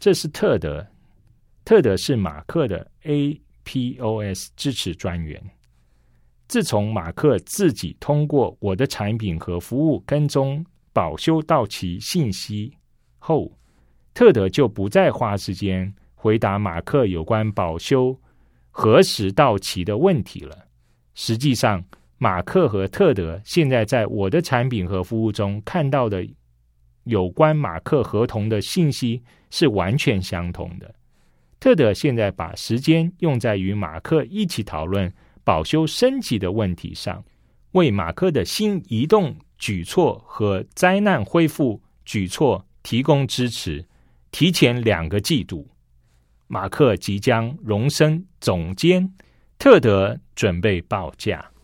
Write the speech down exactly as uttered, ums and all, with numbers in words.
这是特德，特德是马克的 A P O S 支持专员。自从马克自己通过我的产品和服务跟踪保修到期信息后，特德就不再花时间回答马克有关保修何时到期的问题了。实际上，马克和特德现在在我的产品和服务中看到的有关马克合同的信息是完全相同的。特德现在把时间用在与马克一起讨论保修升级的问题上，为马克的新移动举措和灾难恢复举措提供支持，提前两个季度。马克即将荣升总监，特德准备报价。